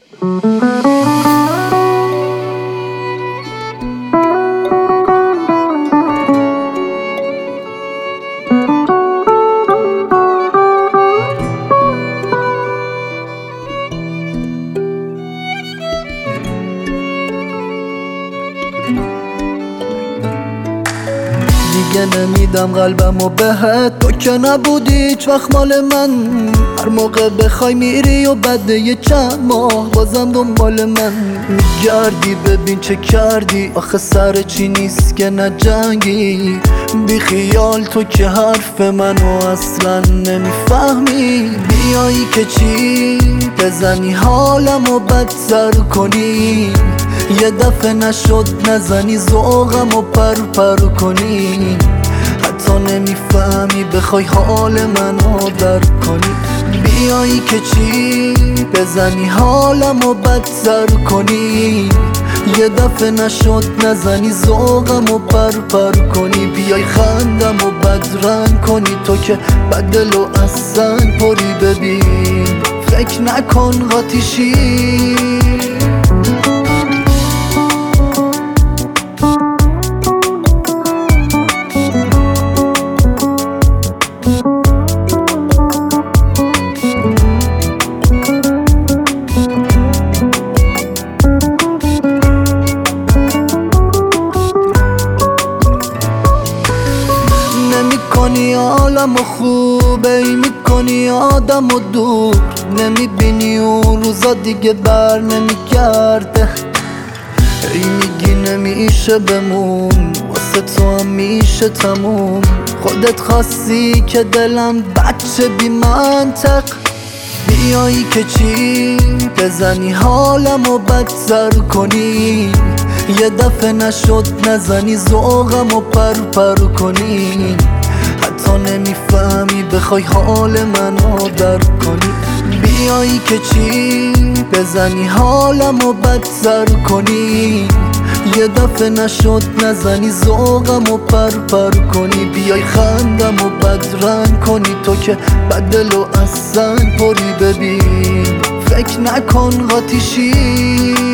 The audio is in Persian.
دیگه نمیدم قلبمو بهت، تو که نبودی هیچ وقت مال من. هر موقع بخوای میری و بعد یه چند ماه بازم دنبال من میگردی. ببین چه کردی، آخه سر چی نیست که نجنگی. بی خیال تو که حرف منو اصلا نمیفهمی. بیایی که چی بزنی حالمو بدتر کنی. یه دفعه نشد نزنی ذوقمو پر کنی. حتی نمیفهمی بخوای حال منو درک کنی. بیایی که چی بزنی حالمو بدتر کنی. یه دفعه نشد نزنی ذوقمو پر کنی. بیای خندمو بدرنگ کنی، تو که بدل و از سنگ پری. ببین فکر نکن قاطیشی. نمی‌کنی حالمو خوبه، ای می‌کنی آدمو دور. نمی‌بینی اون روزا دیگه بر نمیگرده. ای میگی نمیشه بمون، واسه تو هم میشه تموم. خودت خواستی که دلم بچه بی منطق. بیایی که چی بزنی حالمو بدتر کنی. یه دفعه نشد نزنی ذوقمو پر کنی. حتی نمیفهمی بخوای حال منو درک کنی. بیایی که چی بزنی حالمو بدتر کنی. یه دفعه نشد نزنی ذوقمو پر کنی. بیای خندمو بدرنگ کنی، تو که بدل و از سنگ پری. ببین فکر نکن قاطیشی.